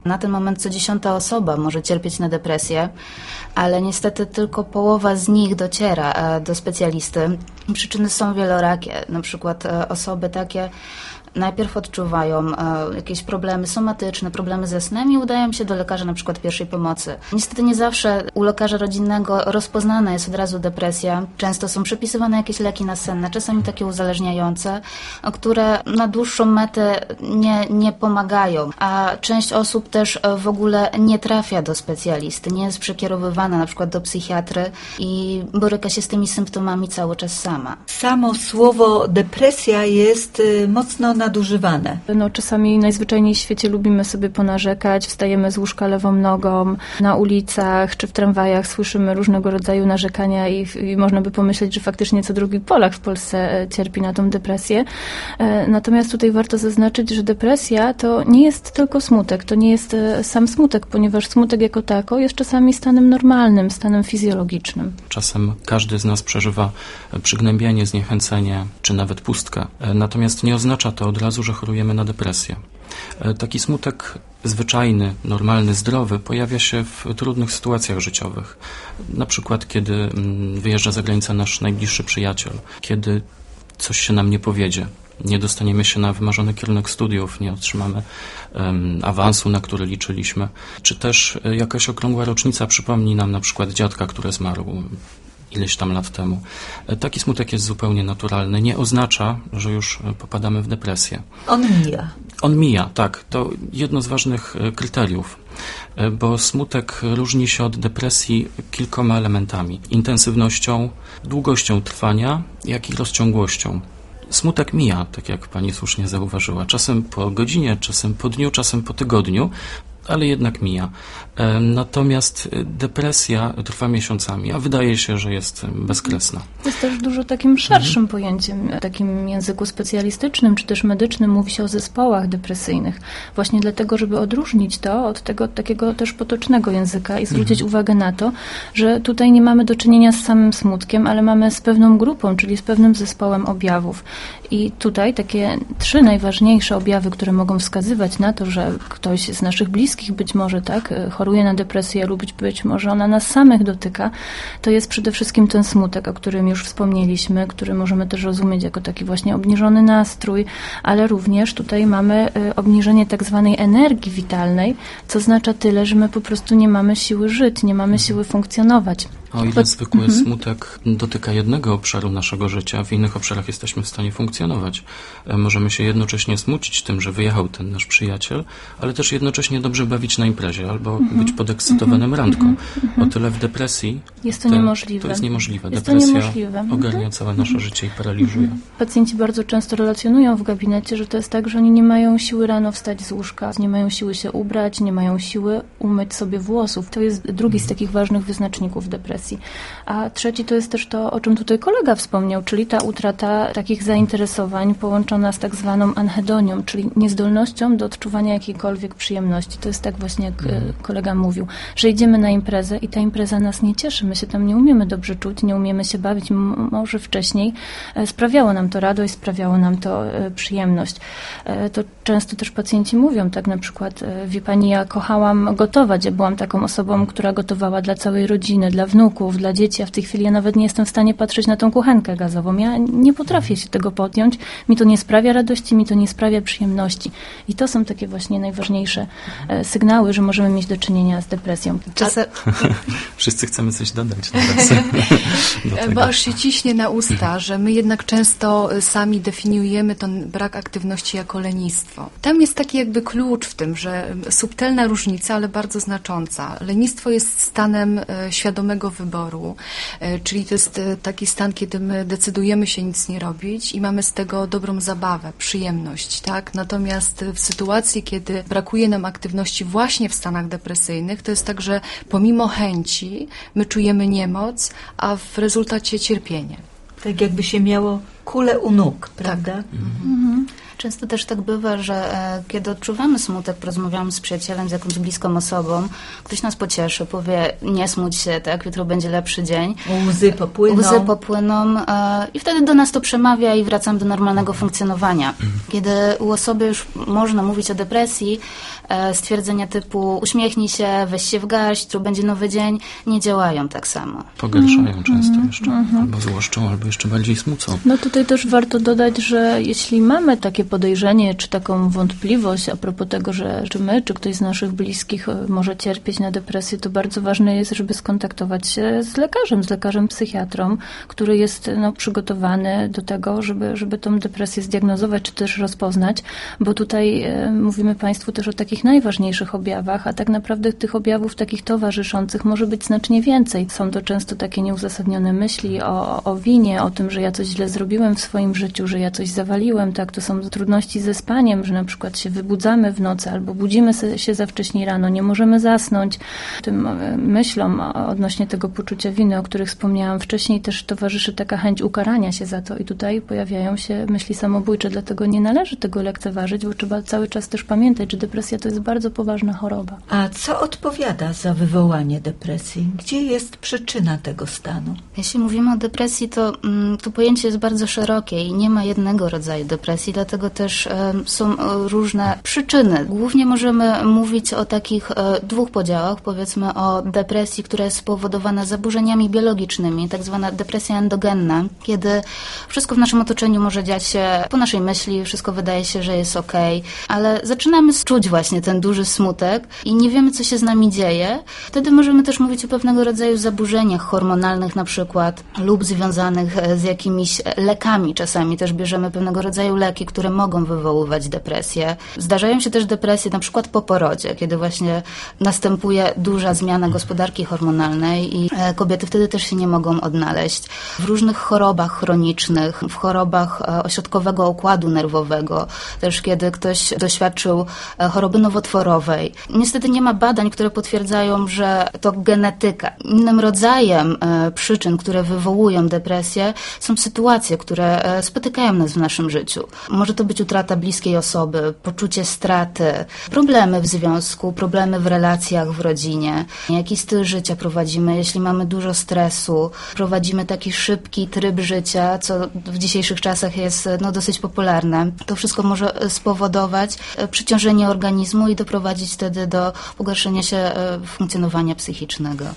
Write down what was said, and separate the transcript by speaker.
Speaker 1: Na ten moment co 10. osoba może cierpieć na depresję, ale niestety tylko połowa z nich dociera do specjalisty. Przyczyny są wielorakie, na przykład osoby takie najpierw odczuwają jakieś problemy somatyczne, problemy ze snem i udają się do lekarza na przykład pierwszej pomocy. Niestety nie zawsze u lekarza rodzinnego rozpoznana jest od razu depresja. Często są przepisywane jakieś leki nasenne, czasami takie uzależniające, które na dłuższą metę nie pomagają. A część osób też w ogóle nie trafia do specjalisty, nie jest przekierowywana na przykład do psychiatry i boryka się z tymi symptomami cały czas sama.
Speaker 2: Samo słowo depresja jest mocno nadużywane.
Speaker 3: Czasami najzwyczajniej w świecie lubimy sobie ponarzekać, wstajemy z łóżka lewą nogą, na ulicach czy w tramwajach słyszymy różnego rodzaju narzekania i można by pomyśleć, że faktycznie co drugi Polak w Polsce cierpi na tą depresję. Natomiast tutaj warto zaznaczyć, że depresja to nie jest tylko smutek, to nie jest sam smutek, ponieważ smutek jako tako jest czasami stanem normalnym, stanem fizjologicznym.
Speaker 4: Czasem każdy z nas przeżywa przygnębienie, zniechęcenie czy nawet pustkę. Natomiast nie oznacza to od razu, że chorujemy na depresję. Taki smutek zwyczajny, normalny, zdrowy pojawia się w trudnych sytuacjach życiowych. Na przykład, kiedy wyjeżdża za granicę nasz najbliższy przyjaciel, kiedy coś się nam nie powiedzie, nie dostaniemy się na wymarzony kierunek studiów, nie otrzymamy awansu, na który liczyliśmy, czy też jakaś okrągła rocznica przypomni nam na przykład dziadka, który zmarł ileś tam lat temu. Taki smutek jest zupełnie naturalny. Nie oznacza, że już popadamy w depresję.
Speaker 2: On mija.
Speaker 4: On mija, tak. To jedno z ważnych kryteriów, bo smutek różni się od depresji kilkoma elementami. Intensywnością, długością trwania, jak i rozciągłością. Smutek mija, tak jak pani słusznie zauważyła. Czasem po godzinie, czasem po dniu, czasem po tygodniu, ale jednak mija. Natomiast depresja trwa miesiącami, a wydaje się, że jest bezkresna.
Speaker 3: Jest też dużo takim szerszym pojęciem, w takim języku specjalistycznym czy też medycznym mówi się o zespołach depresyjnych. Właśnie dlatego, żeby odróżnić to od tego takiego też potocznego języka i zwrócić uwagę na to, że tutaj nie mamy do czynienia z samym smutkiem, ale mamy z pewną grupą, czyli z pewnym zespołem objawów. I tutaj takie 3 najważniejsze objawy, które mogą wskazywać na to, że ktoś z naszych bliskich być może choruje na depresję lub być może ona nas samych dotyka, to jest przede wszystkim ten smutek, o którym już wspomnieliśmy, który możemy też rozumieć jako taki właśnie obniżony nastrój, ale również tutaj mamy obniżenie tak zwanej energii witalnej, co oznacza tyle, że my po prostu nie mamy siły żyć, nie mamy siły funkcjonować.
Speaker 4: O ile zwykły smutek dotyka jednego obszaru naszego życia, w innych obszarach jesteśmy w stanie funkcjonować. Możemy się jednocześnie smucić tym, że wyjechał ten nasz przyjaciel, ale też jednocześnie dobrze bawić na imprezie albo być podekscytowanym randką. O tyle w depresji
Speaker 3: jest to niemożliwe.
Speaker 4: To jest niemożliwe.
Speaker 3: Jest
Speaker 4: Depresja
Speaker 3: niemożliwe.
Speaker 4: ogarnia całe nasze życie i paraliżuje.
Speaker 3: Pacjenci bardzo często relacjonują w gabinecie, że to jest tak, że oni nie mają siły rano wstać z łóżka, nie mają siły się ubrać, nie mają siły umyć sobie włosów. To jest drugi z takich ważnych wyznaczników depresji. A trzeci to jest też to, o czym tutaj kolega wspomniał, czyli ta utrata takich zainteresowań połączona z tak zwaną anhedonią, czyli niezdolnością do odczuwania jakiejkolwiek przyjemności. To jest tak właśnie, jak kolega mówił, że idziemy na imprezę i ta impreza nas nie cieszy. My się tam nie umiemy dobrze czuć, nie umiemy się bawić. Może wcześniej sprawiało nam to radość, sprawiało nam to przyjemność. To często też pacjenci mówią, tak na przykład, wie pani, ja kochałam gotować. Ja byłam taką osobą, która gotowała dla całej rodziny, dla wnuków, dla dzieci, a w tej chwili ja nawet nie jestem w stanie patrzeć na tą kuchenkę gazową. Ja nie potrafię się tego podjąć. Mi to nie sprawia radości, mi to nie sprawia przyjemności. I to są takie właśnie najważniejsze sygnały, że możemy mieć do czynienia z depresją.
Speaker 4: Wszyscy chcemy coś dodać teraz.
Speaker 5: Bo aż się ciśnie na usta, że my jednak często sami definiujemy ten brak aktywności jako lenistwo. Tam jest taki jakby klucz w tym, że subtelna różnica, ale bardzo znacząca. Lenistwo jest stanem świadomego wyboru, czyli to jest taki stan, kiedy my decydujemy się nic nie robić i mamy z tego dobrą zabawę, przyjemność, tak? Natomiast w sytuacji, kiedy brakuje nam aktywności właśnie w stanach depresyjnych, to jest tak, że pomimo chęci my czujemy niemoc, a w rezultacie cierpienie.
Speaker 2: Tak jakby się miało kulę u nóg, prawda?
Speaker 1: Tak. Często też tak bywa, że kiedy odczuwamy smutek, porozmawiamy z przyjacielem, z jakąś bliską osobą, ktoś nas pocieszy, powie nie smuć się, tak, jutro będzie lepszy dzień.
Speaker 2: Łzy popłyną.
Speaker 1: I wtedy do nas to przemawia i wracam do normalnego funkcjonowania. Kiedy u osoby już można mówić o depresji, stwierdzenia typu uśmiechnij się, weź się w garść, jutro będzie nowy dzień, nie działają tak samo.
Speaker 4: Pogarszają często jeszcze, albo złoszczą, albo jeszcze bardziej smucą.
Speaker 3: No tutaj też warto dodać, że jeśli mamy takie podejrzenie, czy taką wątpliwość a propos tego, że czy my, czy ktoś z naszych bliskich może cierpieć na depresję, to bardzo ważne jest, żeby skontaktować się z lekarzem psychiatrą, który jest przygotowany do tego, żeby tą depresję zdiagnozować, czy też rozpoznać, bo tutaj mówimy Państwu też o takich najważniejszych objawach, a tak naprawdę tych objawów takich towarzyszących może być znacznie więcej. Są to często takie nieuzasadnione myśli o winie, o tym, że ja coś źle zrobiłem w swoim życiu, że ja coś zawaliłem, tak, to są trudności ze spaniem, że na przykład się wybudzamy w nocy albo budzimy się za wcześnie rano, nie możemy zasnąć. Tym myślom odnośnie tego poczucia winy, o których wspomniałam wcześniej, też towarzyszy taka chęć ukarania się za to i tutaj pojawiają się myśli samobójcze, dlatego nie należy tego lekceważyć, bo trzeba cały czas też pamiętać, że depresja to jest bardzo poważna choroba.
Speaker 2: A co odpowiada za wywołanie depresji? Gdzie jest przyczyna tego stanu?
Speaker 1: Jeśli mówimy o depresji, to pojęcie jest bardzo szerokie i nie ma jednego rodzaju depresji, dlatego też są różne przyczyny. Głównie możemy mówić o takich dwóch podziałach, powiedzmy o depresji, która jest spowodowana zaburzeniami biologicznymi, tak zwana depresja endogenna, kiedy wszystko w naszym otoczeniu może dziać się po naszej myśli, wszystko wydaje się, że jest okej, ale zaczynamy czuć właśnie ten duży smutek i nie wiemy, co się z nami dzieje. Wtedy możemy też mówić o pewnego rodzaju zaburzeniach hormonalnych na przykład lub związanych z jakimiś lekami. Czasami też bierzemy pewnego rodzaju leki, które mogą wywoływać depresję. Zdarzają się też depresje na przykład po porodzie, kiedy właśnie następuje duża zmiana gospodarki hormonalnej i kobiety wtedy też się nie mogą odnaleźć. W różnych chorobach chronicznych, w chorobach ośrodkowego układu nerwowego, też kiedy ktoś doświadczył choroby nowotworowej. Niestety nie ma badań, które potwierdzają, że to genetyka. Innym rodzajem przyczyn, które wywołują depresję, są sytuacje, które spotykają nas w naszym życiu. Może to być utrata bliskiej osoby, poczucie straty, problemy w związku, problemy w relacjach w rodzinie, jaki styl życia prowadzimy, jeśli mamy dużo stresu, prowadzimy taki szybki tryb życia, co w dzisiejszych czasach jest dosyć popularne. To wszystko może spowodować przeciążenie organizmu i doprowadzić wtedy do pogorszenia się funkcjonowania psychicznego.